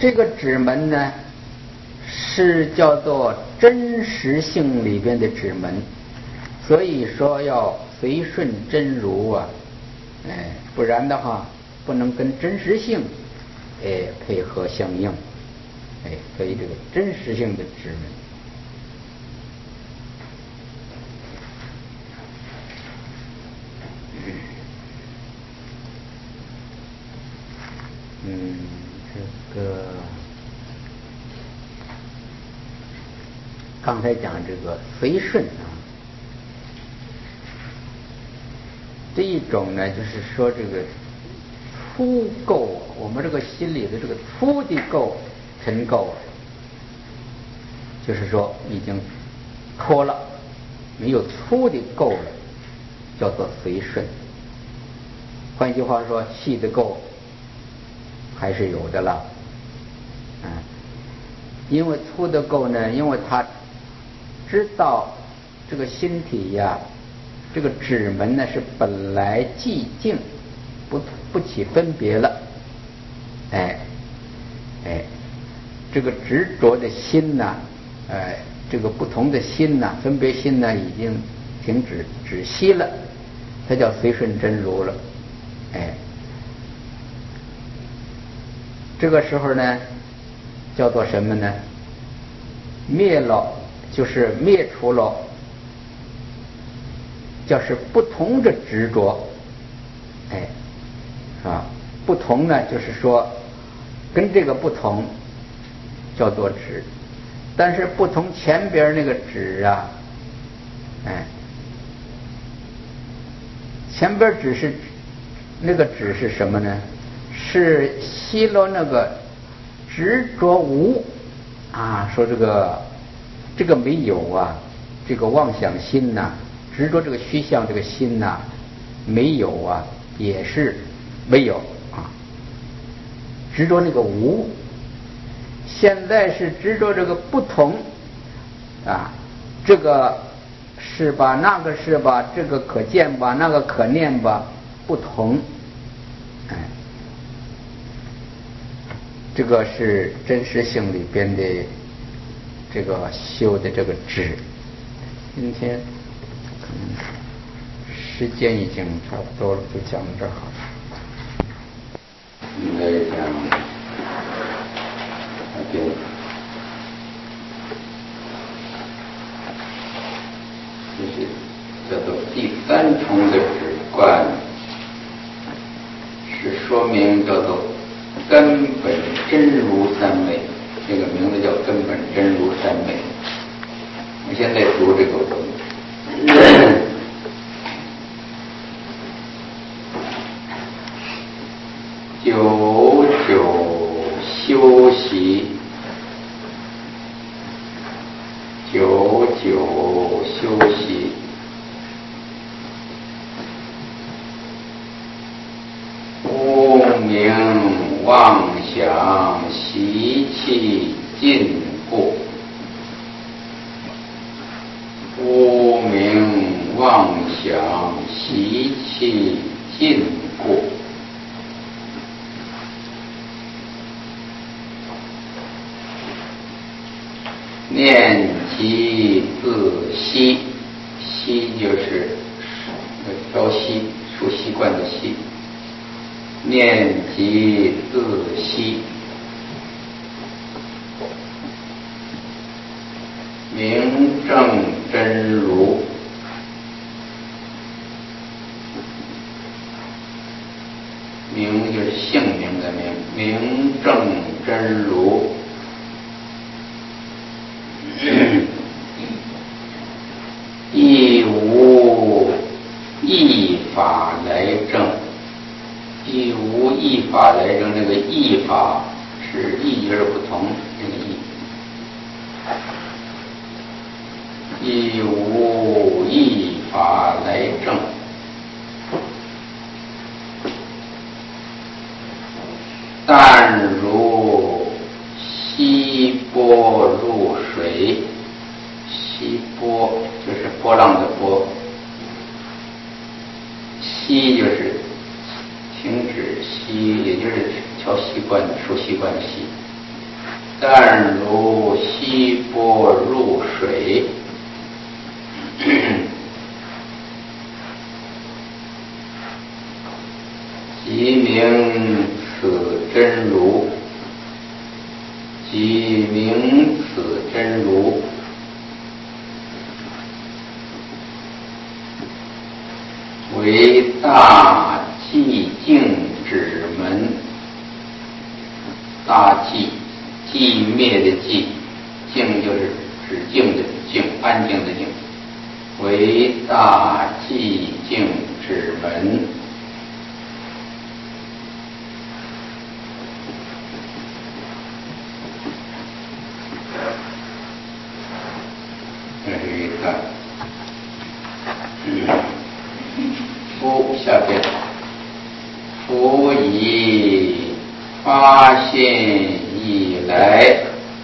这个指门呢是叫做真实性里边的指门，所以说要随顺真如啊，不然的话不能跟真实性配合相应，所以这个真实性的指门。这个刚才讲这个随顺啊，这一种呢，就是说这个粗垢，我们这个心里的这个粗的垢尘垢，就是说已经脱了，没有粗的垢了，叫做随顺。换句话说，细的垢还是有的了，因为粗的垢呢，因为他知道这个心体呀，这个指门呢是本来寂静，不起分别了，这个执着的心呐，这个不同的心呐，分别心呢已经停止止息了，它叫随顺真如了，这个时候呢，叫做什么呢？灭了，就是灭除了，就是不同的执着，不同呢，就是说跟这个不同，叫做执，但是不同前边那个执啊，前边只是那个执是什么呢？是息了那个执着无啊，说这个没有啊，这个妄想心呐，执着这个虚相这个心呐，没有啊，也是没有啊，执着那个无。现在是执着这个不同啊，这个是吧，那个是吧，这个可见吧，那个可念吧，不同，这个是真实性里边的这个修的这个智。今天时间已经差不多了，就讲到这儿好了。应该讲对，就是叫做第三重的止观，是说明叫做根本真如三昧，这个名字叫根本真如三昧。我现在读这个文，久久修习，久久修习，无明妄想习气尽故，无明妄想习气尽故，念即自息，息就是调息，熟习惯的息。念即自息，明正真如，明就是姓名的名，明正真如。亦无一法来证，亦无一法来证，那个一法是异而不同，那个异。亦无一法来证，但如溪波入水，溪波就是波浪的波，息就是停止息，也就是调习惯、熟习惯的息。 但如溪波入水，即名此真如，即名此真如。为大寂静止门，大寂，寂灭的寂，静就是止静的静，安静的静。为大寂静止门，这是一个夫下边，夫以发现以来，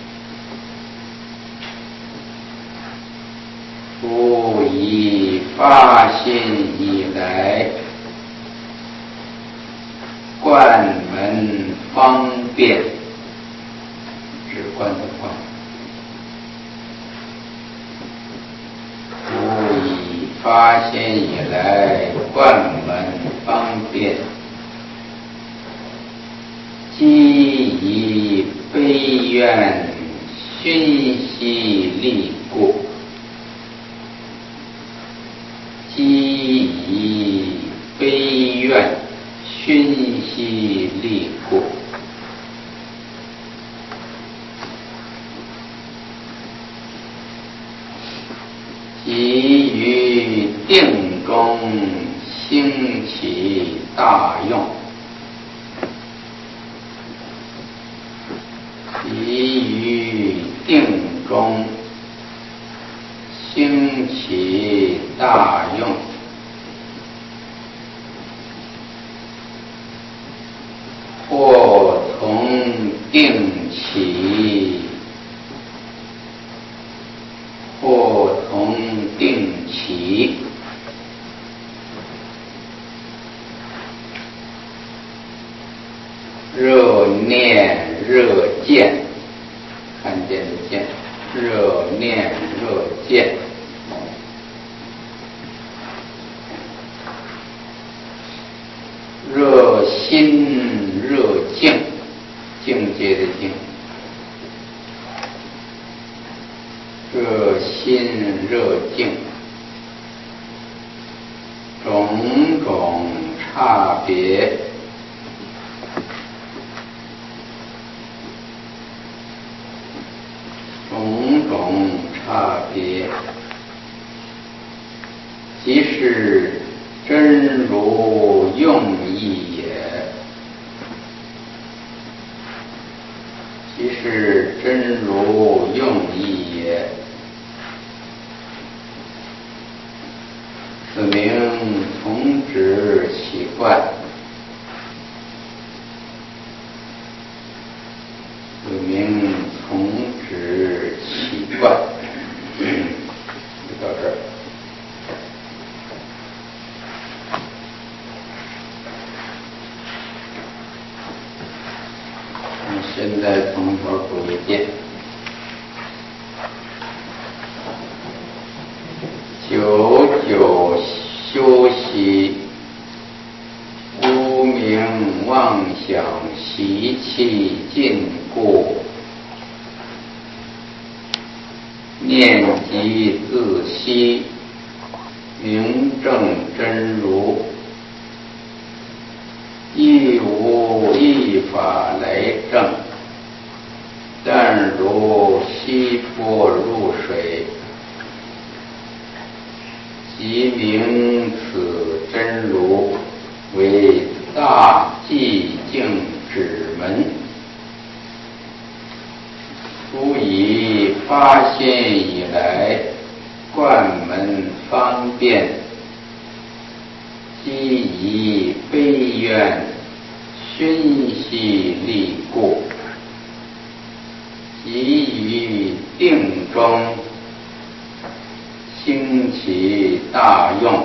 夫以发现以来，观门方便，指观的观。夫以发现以来，观门方便，即以悲愿熏习力故，即以悲愿熏习力故。即于定中兴起大用，即于定中兴起大用，或从定起，或从定起，热念热见，看见的见，热念热见，热心热境，境界的境，热心热境，种种差别，种种差别，即是真如用意也，即是真如用意也。此名从止习惯，此名从止习惯。就到这儿。现在从头读一遍。久久修习，无明妄想习气尽故，念即自息，明正真如，亦无一法来证，但如溪波入水，即名此真如，为大寂静止门。初以发现以来，观门方便，即以悲愿熏习力故，即于定中兴起大用，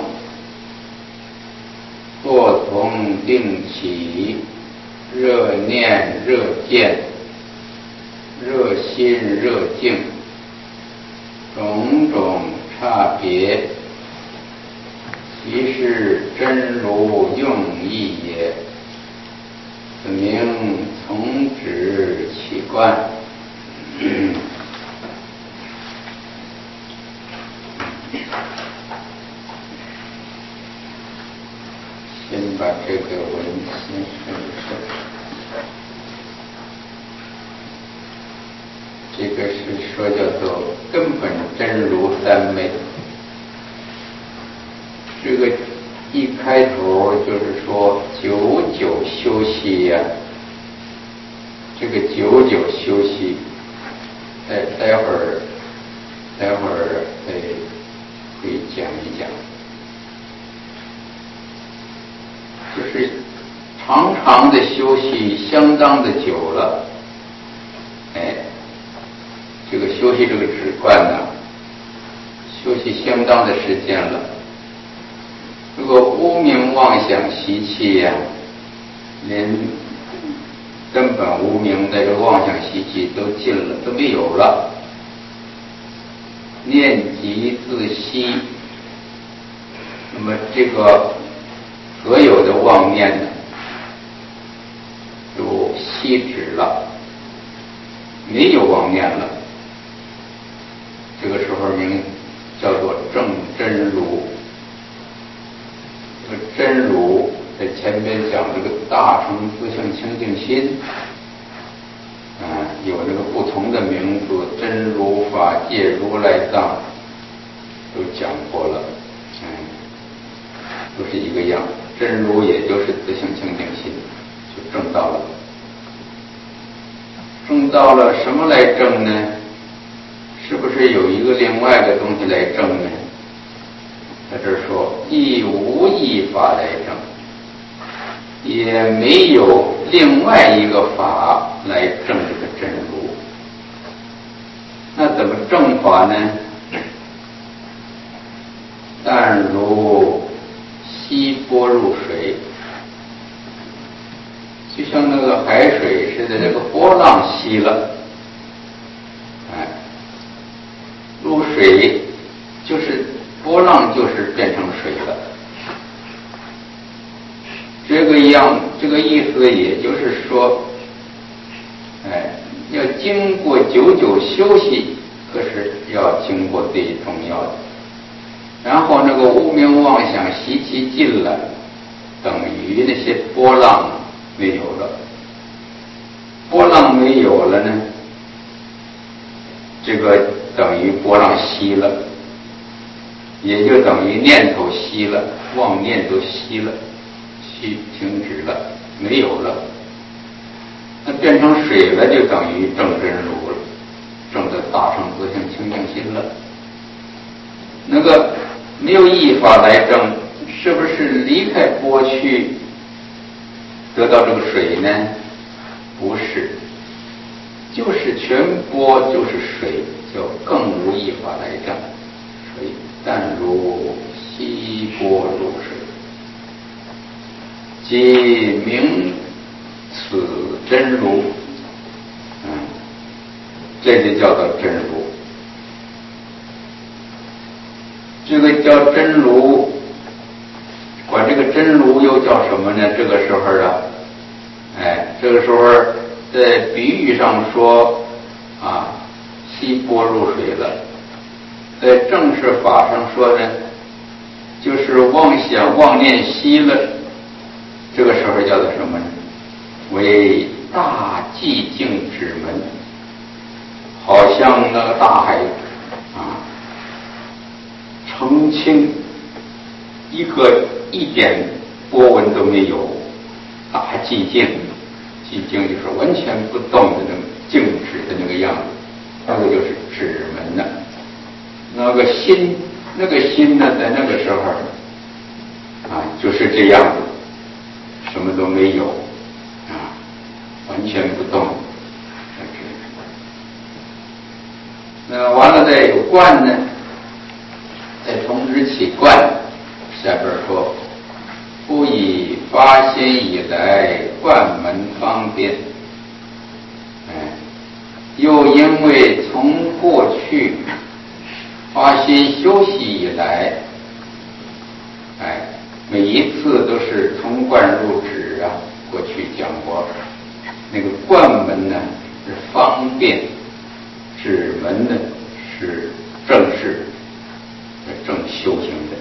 或从定起，热念热见，热心热境，种种差别，其是真如用意也。此名从指起观。先把这个文先说一说。这个是说叫做根本真如三昧。这个一开头就是说久久修习呀，这个久久修习，待会儿可以讲一讲。就是长长的休息，相当的久了，这个休息这个止观呢，休息相当的时间了。如果无明妄想习气呀，连根本无明的这个妄想习气都尽了，都没有了，念即自息，那么这个所有的妄念呢，都息止了，没有妄念了。这个时候名叫做正真如。这个真如在前边讲这个大乘自性清净心，有这个不同的名字，真如、法界、如来藏都讲过了，都是一个样。真如也就是自性清净心，就证到了。证到了什么来证呢？是不是有一个另外的东西来证呢？在这儿说亦无一法来证，也没有另外一个法来证这个真如。那怎么证法呢？但如吸波入水，就像那个海水似的，这个波浪吸了，入水就是波浪，就是变成水了。这个意思也就是说，要经过久久休息，可是要经过最重要的。然后那个无明妄想习气尽了，等于那些波浪没有了。波浪没有了呢，这个等于波浪息了，也就等于念头息了，妄念都息了，停止了，没有了。那变成水了，就等于正真如了，正的大乘自性清净心了。那个没有依法来证，是不是离开波去得到这个水呢？不是，就是全波就是水，就更无依法来证。所以但如吸波入水，即名此真如。这就叫做真如。这个叫真如，管这个真如又叫什么呢？这个时候这个时候在比喻上说吸波入水了。在正式法上说呢，就是妄想妄念息了，这个时候叫做什么呢？为大寂静止门，好像那个大海澄清，一点波纹都没有，大寂静。寂静就是完全不动的那个静止的那个样子，那个就是止门呢。那个心呢，在那个时候就是这样子，什么都没有完全不动。那完了再有观呢，再从之起观，下边说不以发心以来，观门方便。 又因为从过去发心修习以来，每一次都是从观入止啊。过去讲过，那个观门呢是方便，止门呢是正式正修行的。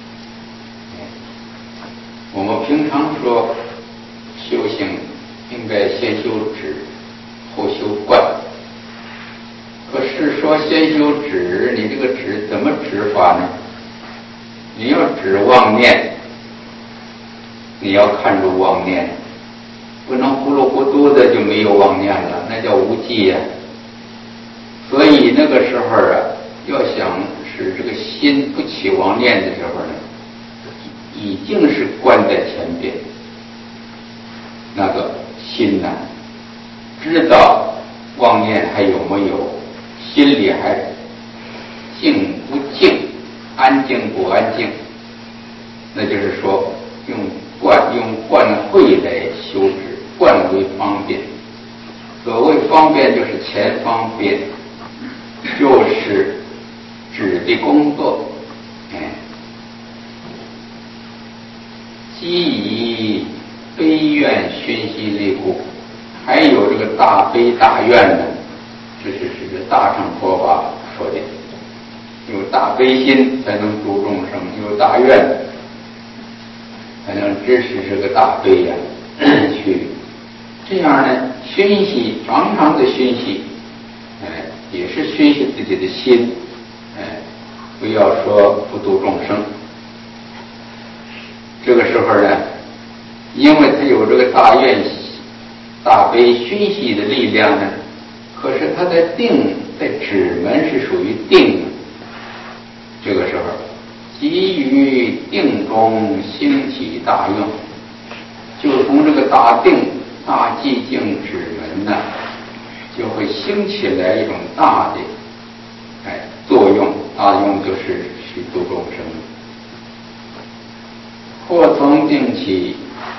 我们平常说修行应该先修止，后修观。可是说先修止，你这个止怎么止法呢？你要止妄念，你要看住妄念，不能糊里糊涂的就没有妄念了，那叫无记呀。所以那个时候啊，要想使这个心不起妄念的时候呢，已经是关在前边。那个心呢，知道妄念还有没有，心里还静不静，安静不安静，那就是说用观慧来修止，观为方便。所谓方便就是前方便，就是止的工作。基以悲愿熏习力故，还有这个大悲大愿呢，这是这个大乘佛法说的，有大悲心才能度众生，有大愿才能支持这个大悲呀，去这样呢熏习，常常的熏习，也是熏习自己的心，不要说不度众生。这个时候呢，因为他有这个大愿大悲熏习的力量呢，可是他在定，在止门是属于定。这个时候基于定中兴起大用，就从这个大定大寂静止门呢，就会兴起来一种大的作用。大用就是去度众生。或从定起，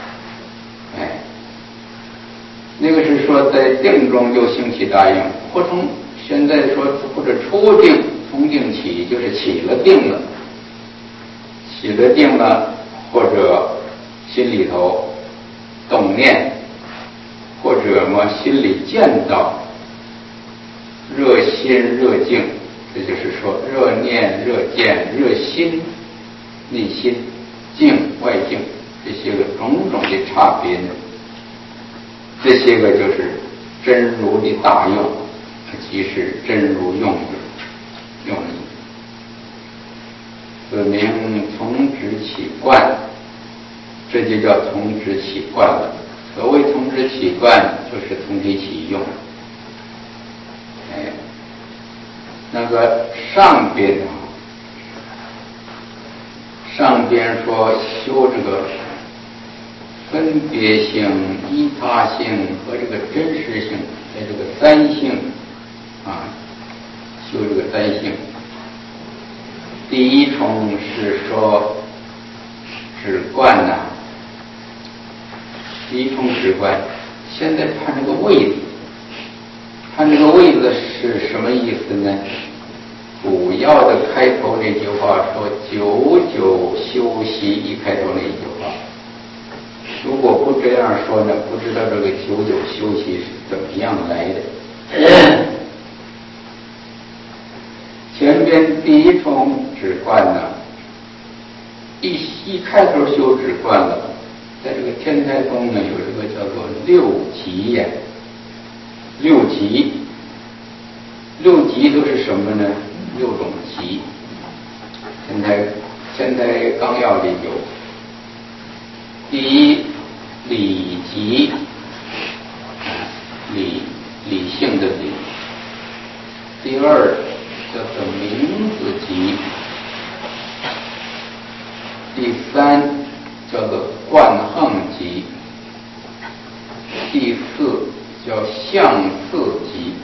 那个是说在定中就兴起大用，或从现在说或者出定，从定起就是起了定了，起了定了，或者心里头动念，或者心里见到热心热境，这就是说热念热见热心内心境外境，这些个种种的差别呢，这些个就是真如的大用，即是真如用意。此名从止起观，这就叫从止起观了。所谓从止起观，就是从体起用。那个上边说修这个分别性、依他性和这个真实性，这个三性修这个三性。第一重是说止观第一重止观。现在看这个位子，看这个位子是什么意思呢？主要的开头那句话说久久修习，一开头那一句话，如果不这样说呢，不知道这个久久修习是怎么样来的。前边第一重止观呢，一开头修止观了，在这个天台宗呢有这个叫做六级呀，六级都是什么呢？六种级，天台纲要里有。第一，理级，理性的理。第二，叫做名字级。第三，叫做观行级。第四，叫相似级。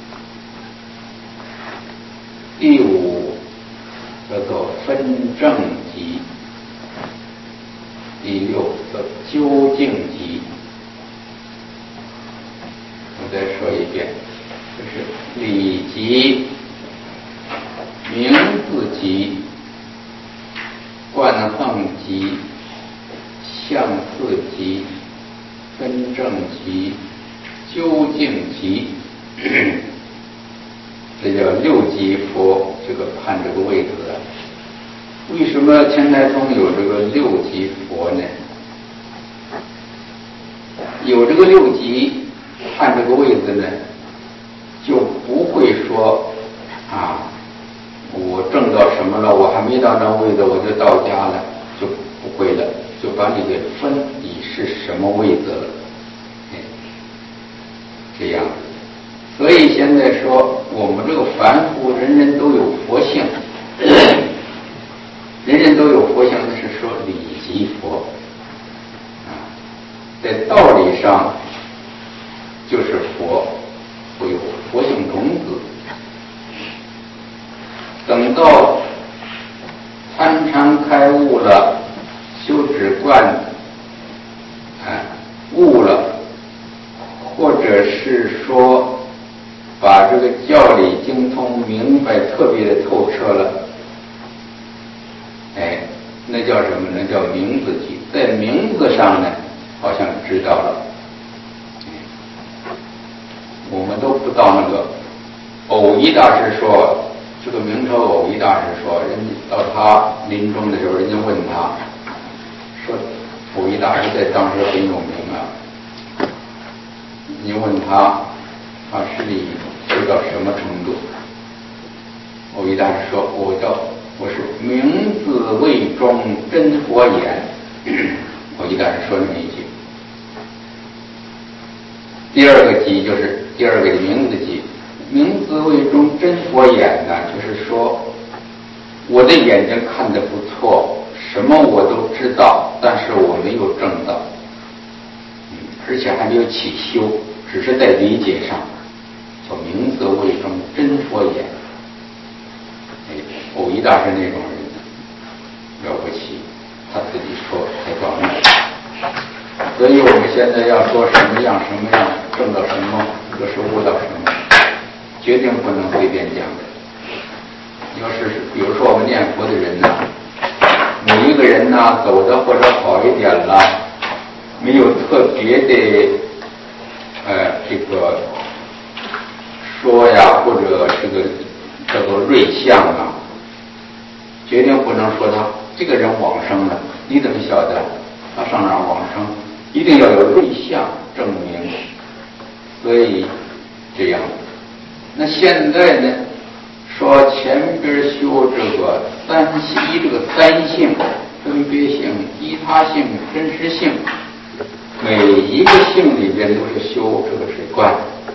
第五叫做分正级，第六叫究竟级。我再说一遍，就是理即、名字即、观横即、相似即、分正即、究竟即，这叫六即佛。这个判这个位置啊，为什么天台宗有这个六即佛呢？有这个六即判这个位置呢，就不会说啊，我证到什么了，我还没到那位置我就到家了，就不会了，就把你给分你是什么位置了，这样。所以现在说我们这个凡夫人人都有佛性，人人都有佛性，那是说理即佛啊，在道理上就是佛，会有佛性种子。等到参禅开悟了，修止观悟了，或者是说把这个教理精通明白特别的透彻了，那叫什么？那叫名字即，在名字上呢好像知道了。我们都不知道那个偶一大师说，这个明朝偶一大师说，人家到他临终的时候，人家问他说，偶一大师在当时很有名啊，你问他是你知道什么程度？偶一大师说，我是名字为中真佛眼。偶一大师说那么一句。第二个即就是第二个名字即，名字为中真佛眼呢，就是说我的眼睛看得不错，什么我都知道，但是我没有证到，而且还没有起修，只是在理解上，叫名字为中真佛眼。偶一大师那种人了不起，他自己说才到那。所以我们现在要说什么样证到什么，这是悟到什么，决定不能随便讲的。要是比如说我们念佛的人呢，某一个人呢走的或者好一点了，没有特别的这个说呀，或者这个叫做瑞相啊，决定不能说他这个人往生了。你怎么晓得他上哪儿往生？一定要有瑞相证明。所以这样，那现在呢，说前边修这个这个三性，分别性、依他性、真实性，每一个性里边都是修这个止观。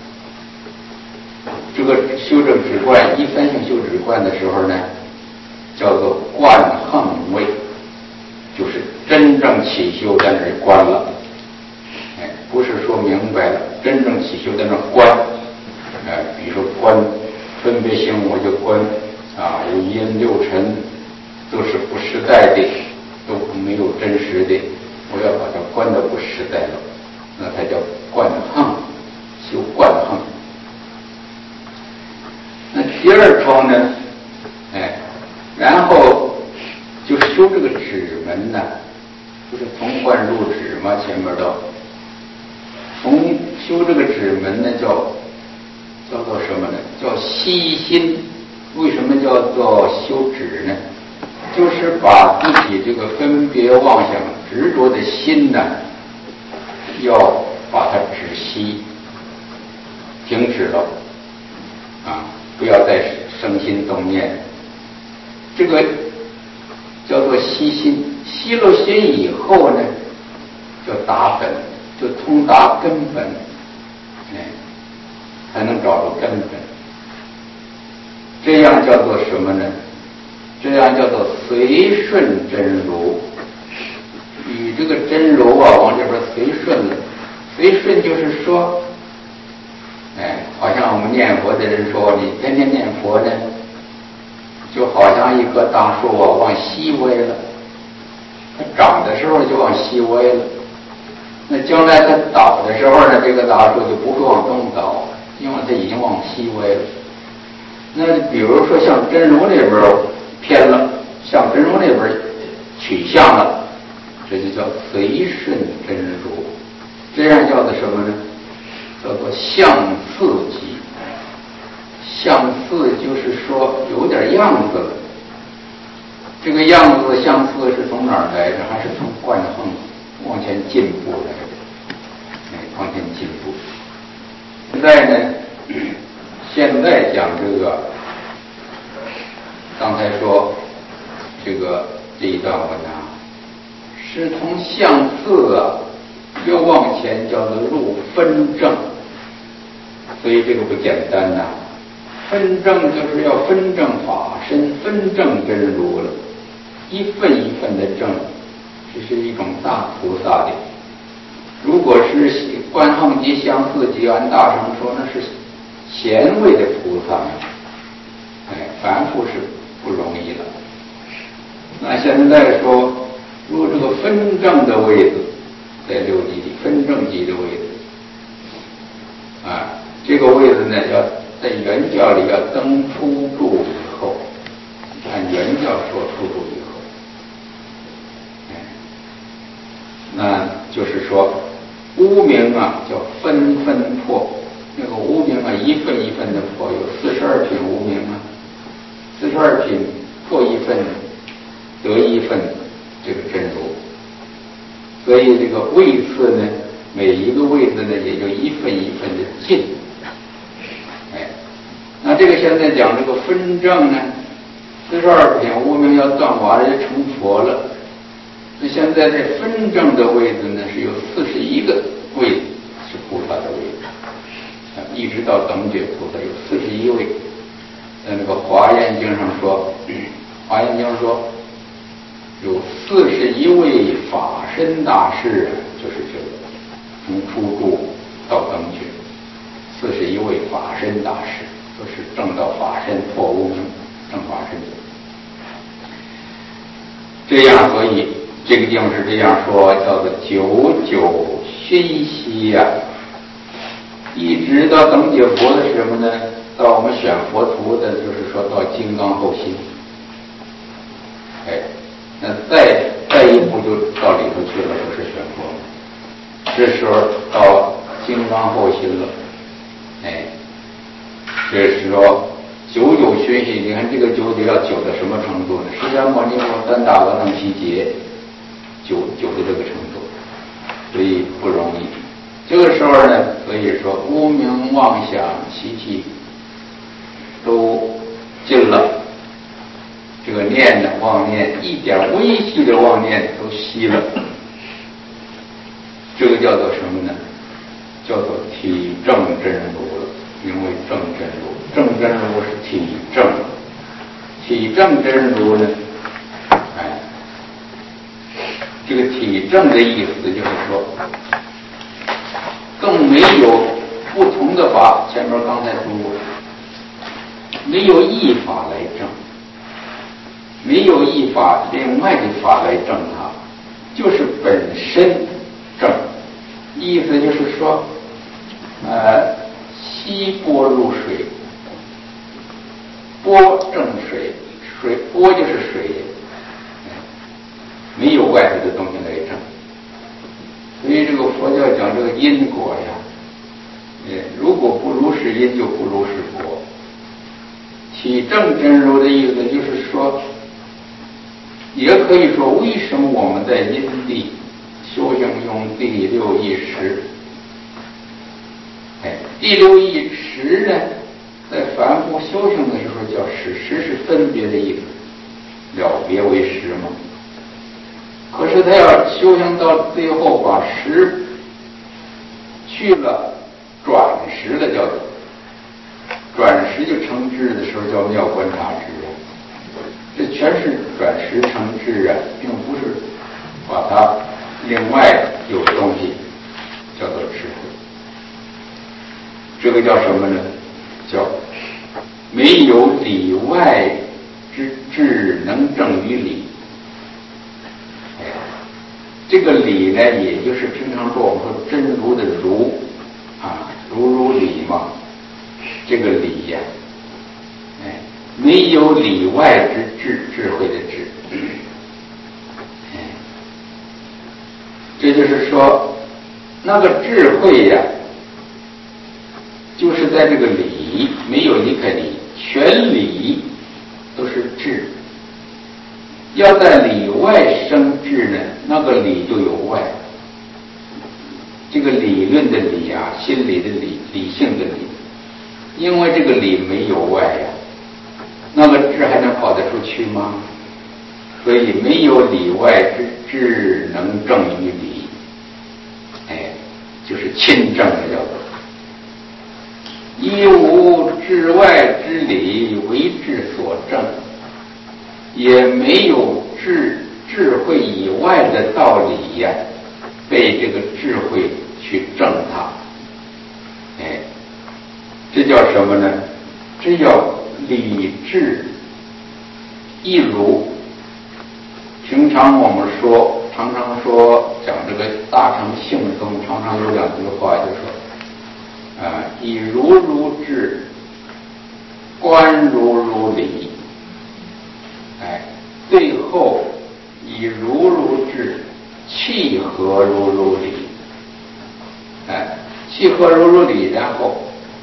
这个修这个止观，依三性修止观的时候呢，叫做观横位，就是真正起修在那儿观了。不是说明白了，真正起修在那儿观。比如说观分别性，我就观五阴六尘都是不实在的，都没有真实的，我要把它观得不实在了，那才叫观横，修观横。那第二桩呢，然后就修这个止门呢，就是从观入止嘛，前面都从修这个止门呢，叫做什么呢？叫息心。为什么叫做修止呢？就是把自己这个分别妄想执着的心呢，要把它止息，停止了不要再生心动念。这个叫做息心。息了心以后呢，叫达本，就通达根本，才能找到根本。这样叫做什么呢？这样叫做随顺真如，与这个真如往这边随顺了。随顺就是说，好像我们念佛的人说，你天天念佛呢，就好像一棵大树往西歪了，它长的时候就往西歪了，那将来它倒的时候呢，这个大树就不会往东倒，因为它已经往西歪了。那比如说向真如那边偏了，向真如那边取向了，这就叫随顺真如。这样叫做什么呢？叫做相似即。相似就是说有点样子了。这个样子相似是从哪儿来的？还是从观横往前进步来的？往前进步。现在讲这个，刚才说这一段文啊，是从相似又往前叫做入分正，所以这个不简单呐。分正就是要分正法身，分正真如了，一份一份的正，这是一种大菩萨的。如果是观横极、相似极，按大乘说那是贤位的菩萨，凡夫是不容易的。那现在说入这个分正的位置，在六级里分正级的位置，这个位置呢，要在原教里要登初住以后，按原教说初住以后，那就是说无明叫分分破，那个无明一份一份的破，有42品无明42品破一份得一份这个真如，所以这个位次呢，每一个位置呢也就一份一份的进。那这个现在讲这个分正呢，42品无明要断瓦了，就成佛了。那现在这分正的位置呢，是有41个位置是菩萨的位置，一直到等觉菩萨有41位。在那个华严经上说，华严经说有41位法身大士，就是这个从初住到等觉，41位法身大士。都是正道法身破无明正法身。这样，所以这个地方是这样说，叫做久久熏习一直到等觉佛的什么呢？到我们选佛图的，就是说到金刚后心。那再一步就到里头去了，不是选佛。这时候到金刚后心了，这时候久久熏习，你看这个久久要久到什么程度呢？释迦牟尼佛3大阿僧祇劫，久的这个程度，所以不容易。这个时候呢，所以说无明妄想习气都尽了，这个念的妄念一点微细的妄念都息了，这个叫做什么呢？叫做体证真如了。名为正真如，正真如是体证，体证真如呢，这个体证的意思就是说，更没有不同的法，前面刚才说过，没有一法来证，没有一法另外的法来证它，就是本身证，意思就是说，吸波入水，波正水，水波就是水，没有外头的东西来证。所以这个佛教讲这个因果呀，如果不如是因，就不如是果。体证真如的意思就是说，也可以说为什么我们在因地修行用第六意识。第六意识呢，在凡夫修行的时候叫识，识是分别的意思，了别为识嘛。可是他要修行到最后，把识去了，转识的叫做转识，就成智的时候叫妙观察智。这全是转识成智并不是把它另外有东西叫做智慧。这个叫什么呢？叫没有里外之智能证于理。这个理呢，也就是平常说我们说真如的如如理嘛。 这个理呀，没有里外之智慧的智，这就是说，那个智慧呀，就是在这个理，没有离开理，全理都是智。要在里外生智呢，那个理就有外。这个理论的理啊，心理的理，理性的理，因为这个理没有外呀，那个智还能跑得出去吗？所以没有里外之智能正于理，就是亲正的叫做。一无智外之理为智所正，也没有智慧以外的道理呀，被这个智慧去正它。这叫什么呢？这叫理智一如。平常我们常常说讲这个大乘性宗，常常有两句话，就说以如如智，观如如理，最后以如如智，契合如如理，契合如如理，然后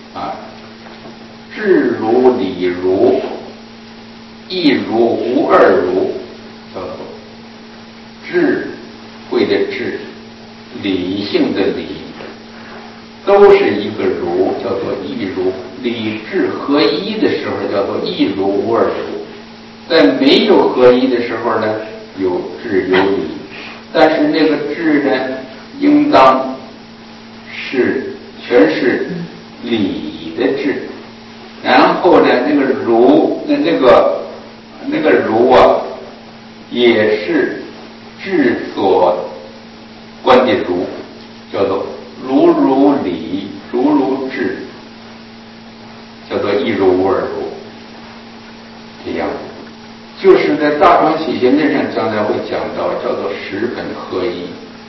智如理如，一如无二如，叫做智慧的智，理性的理，都是一个如，叫做一如。理智合一的时候叫做一如无二如，在没有合一的时候呢，有智有理，但是那个智呢，应当是全是理的智，然后呢，那个如那个如啊，也是智所观的如，叫做如如理，如如智，叫做一如无二如。这样，就是在大乘起信论上将来会讲到，叫做十本合一。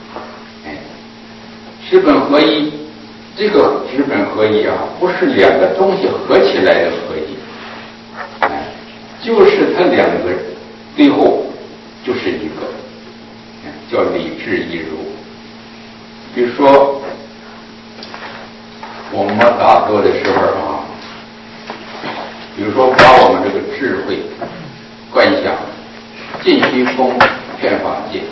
十本合一，这个十本合一啊，不是两个东西合起来的合一，就是它两个最后就是一个，叫理智一如。比如说我们打坐的时候啊，比如说把我们这个智慧观想尽虚空遍法界，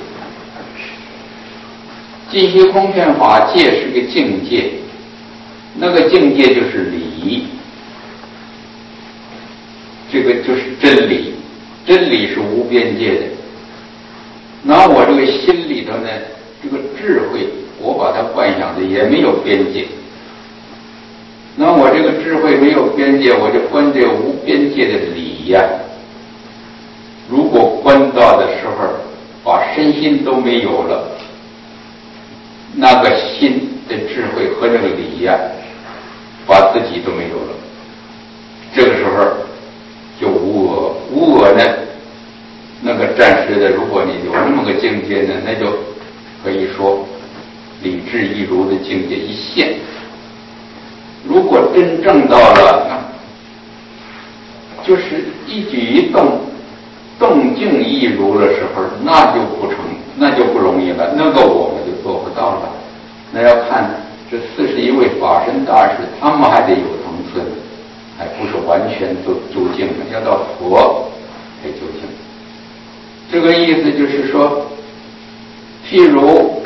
尽虚空遍法界是个境界，那个境界就是理，这个就是真理，真理是无边界的。那我这个心里头呢，这个智慧我把它幻想的也没有边界，那我这个智慧没有边界，我就观这无边界的理呀。如果观到的时候把身心都没有了，那个心的智慧和这个理呀，把自己都没有了，这个时候就无我。无我呢，那个暂时的，如果你有那么个境界呢，那就可以说理智一如的境界一现。如果真正到了就是一举一动动静一如的时候，那就不成，那就不容易了，那个我们就做不到了。那要看这41位法身大士，他们还得有层次，还不是完全都究竟的，要到佛才究竟。这个意思就是说，譬如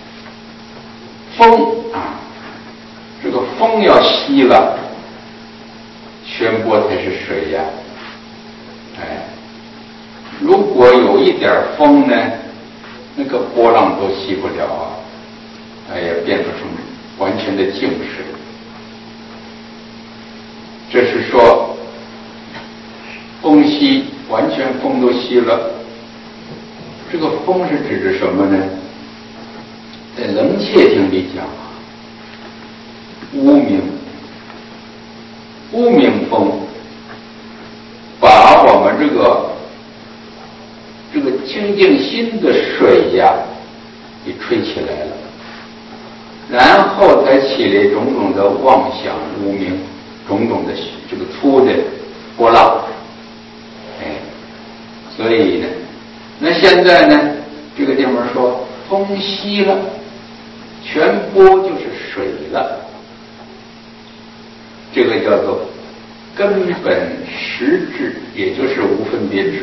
风这个风要息了，全波才是水呀。如果有一点风呢，那个波浪都息不了啊，也变不成完全的静水。这是说风息，完全风都息了。这个风是指的什么呢？在楞切经里讲，无名风，把我们这个清净心的水呀给吹起来了，然后才起来种种的妄想无明，种种种的这个粗的波浪，所以呢，那现在呢，这个地方说风息了，全波就是水了，这个叫做根本实质，也就是无分别智。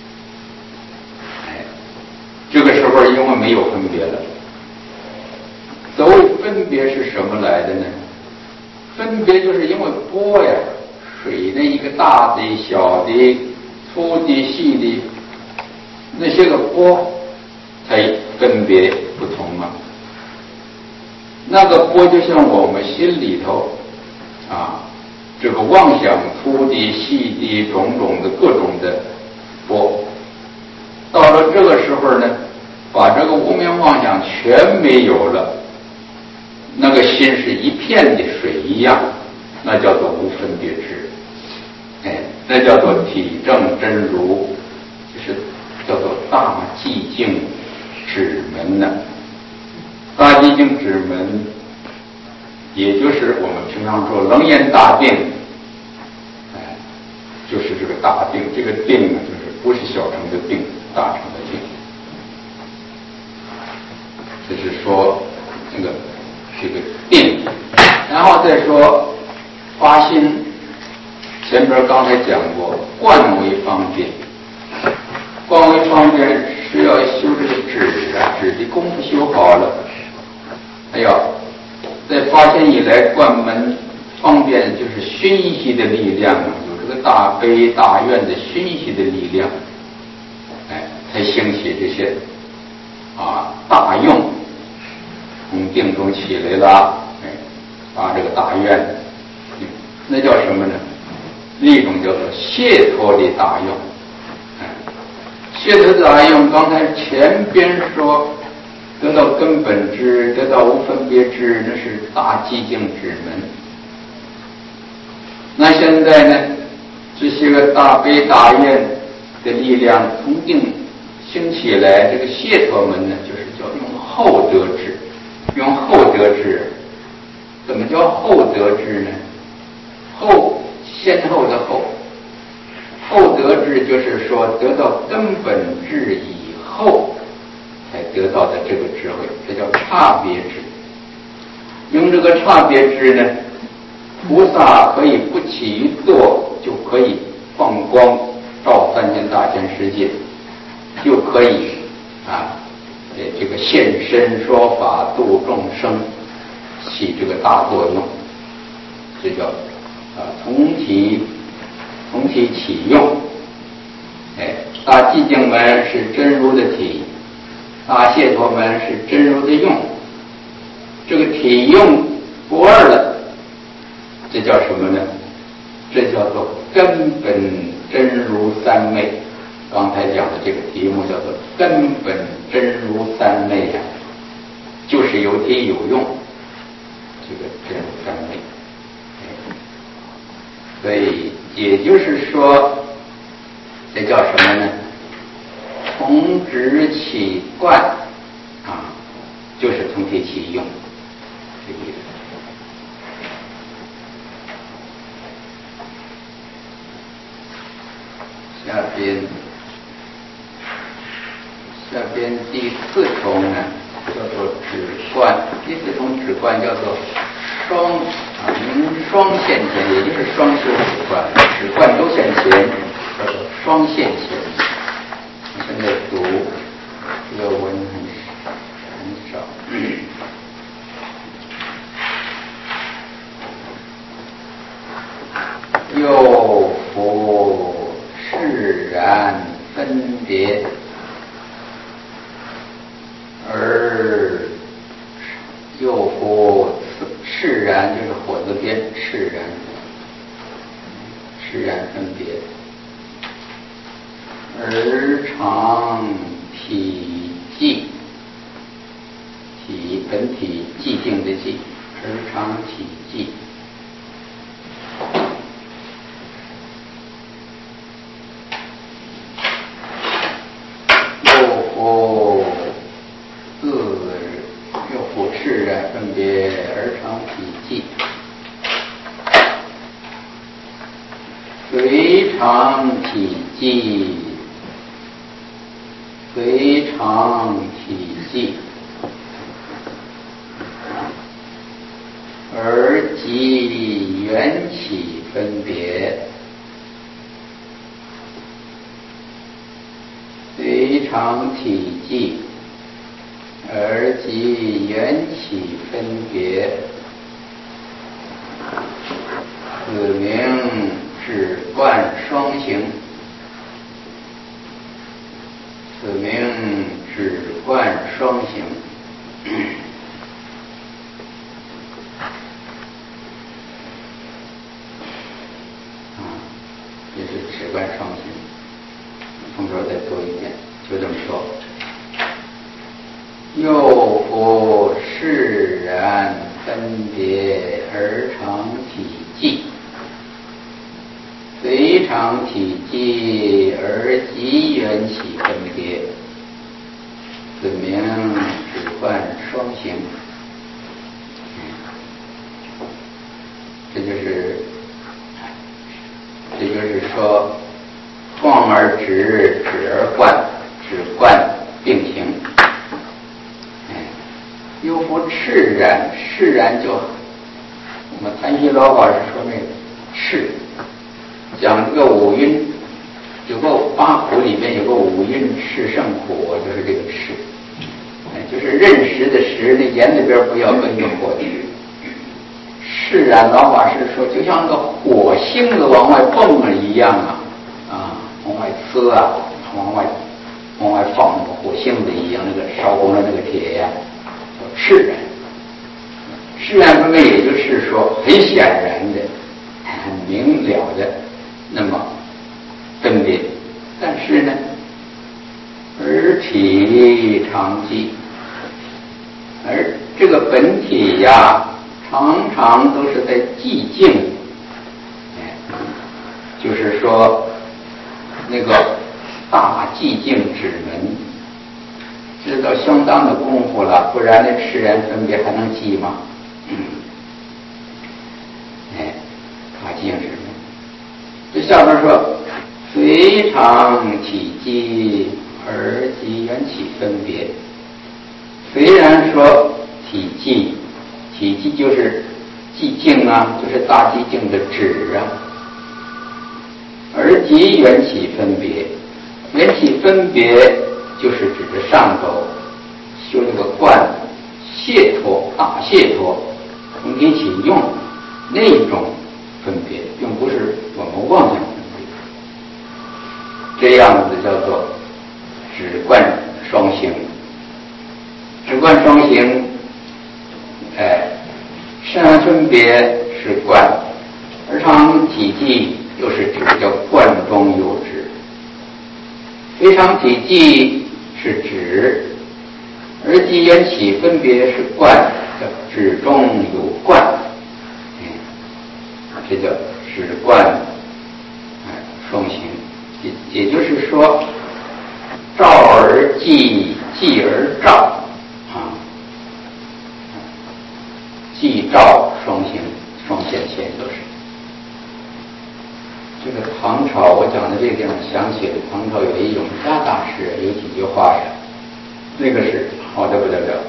这个时候因为没有分别了，所谓分别是什么来的呢？分别就是因为波呀，水的一个大的、小的、粗的、细的，那些个波才分别不同嘛。那个波就像我们心里头这个妄想粗的、细的、种种的各种的波，到了这个时候呢，把这个无明妄想全没有了，那个心是一片的水一样，那叫做无分别智，那叫做体证真如，就是叫做大寂静止门呢。大寂静止门，也就是我们平常说楞严大定，就是这个大定。这个定呢，就是不是小乘的定，大乘的定。就是说这个定，然后再说发心。前边刚才讲过，观为方便，观为方便是要修这个止的功夫修好了，还要在发心以来观门方便，就是熏习的力量，有这个大悲大愿的熏习的力量，才兴起这些大用，从定中起来了，发这个大愿，那叫什么呢？另一种叫做解脱的大用。解脱的大用，刚才前边说得到根本智，得到无分别智，那是大寂静止门。那现在呢，这些个大悲大愿的力量从定兴起来，这个解脱门呢，就是叫用后得智。用后得智，怎么叫后得智呢？后，先后的后，后得智就是说得到根本智以后才得到的这个智慧，这叫差别智。用这个差别智呢，菩萨可以不起一坐就可以放光照3000大千世界，就可以这个现身说法度众生，起这个大作用，这叫从体起用。大寂静门是真如的体，大解脱门是真如的用。这个体用不二了，这叫什么呢？这叫做根本真如三昧。刚才讲的这个题目叫做根本真如三昧就是有体有用，这个真如三昧。所以也就是说，这叫什么呢？从直起观就是从体起用，这个意思。下边第4重呢，叫做止观。第4重止观叫做明双现前，也就是双修止观，止观都现前，叫做双现前。现在读这个文很少。又复释然分别，而又复释然就是火字边，释然分别，而常体寂，体本体寂静的寂，而常体寂。又复释然分别，而常体寂。 随常体寂，随常体寂，而即缘起分别。随常体寂，而即缘起分别，此名止观双行。此名止观双行。这是止观双行。从这儿再读一遍，就这么说。又复释然分别而成体寂，随常体寂而即缘起分别，此名止观双行。这就是说，观而止，止而观，止观并行。又复释然，释然就我们谭旭老法师说那个释，讲这个五蕴，有个八苦里面有个五蕴释胜苦，就是这个释，就是认识的识，那言里边不要跟着火字。释然老法师说，就像那个火星子往外蹦了一样往外呲往外放那个火星子一样，那个烧红了那个铁呀，叫释然。释然分别也就是说很显然的、很明了的那么分别，但是呢，而体常寂，而这个本体呀，常常都是在寂静。就是说那个大寂静止门，知道相当的功夫了，不然那释然分别还能寂吗？大寂静止门。这下边说，随常体寂而即缘起分别。虽然说体寂就是寂静就是大寂静的止而即缘起分别，缘起分别就是指着上头修这个观解脱、大解脱，从体起用那种分别，并不是我们妄想分别。这样子叫做止观双行。止观双行，善分别是观，而常体寂又是指叫观中有止。非常体寂是止，而即缘起分别是观，叫止中有观。这叫止观双行。也就是说，照而寂，寂而照寂照双行，双线线都是。这个唐朝，我讲的这个地方想起了唐朝有一永嘉大师，有几句话呀，那个是好得不得了。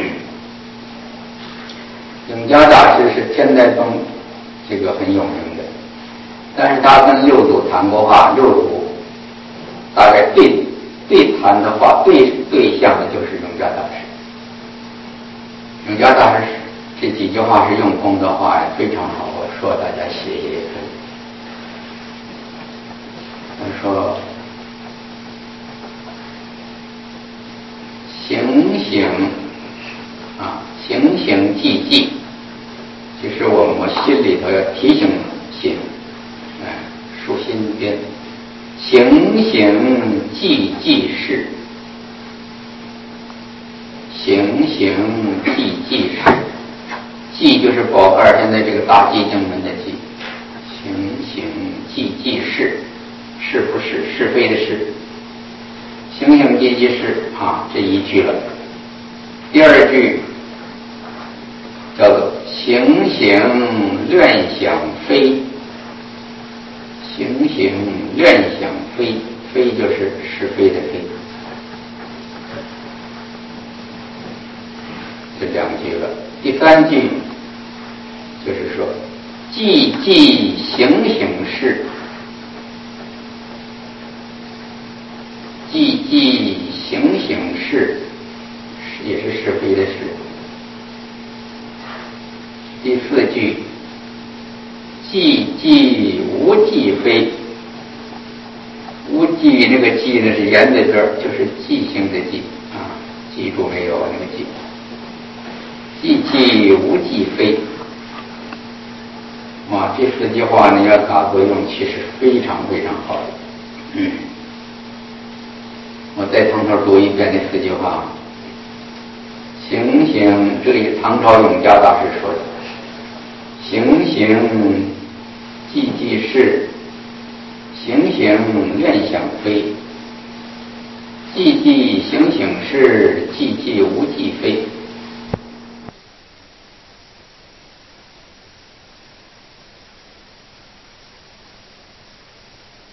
永嘉大师是天台宗这个很有名的，但是他跟六祖谈过话，六祖大概对谈的话，对象的就是永嘉大师。永嘉大师这几句话是用功的话非常好，我说大家写也可以。他说，行行寂寂，就是我们心里头要提醒心，竖心边，行行寂寂事，行行寂寂事，寂就是宝盖现在这个大寂静门的寂，行行寂寂事，是不是是非的是，行行寂寂事这一句了。第二句叫做行行乱想非，行行愿想非，非就是是非的非。这2句了。第3句就是说，寂寂行行识，寂寂行行识也是是非的是。第4句，寂寂无寂非，无寂那个寂呢是言在这儿，就是记性的记啊，记住没有那个记。寂寂无寂非，啊，这4句话呢要打作用，其实非常非常好的。我再从头读一遍这4句话。行行，这里唐朝永嘉大师说的，行行寂寂是，行行愿想非，寂寂行行识，寂寂无寂非。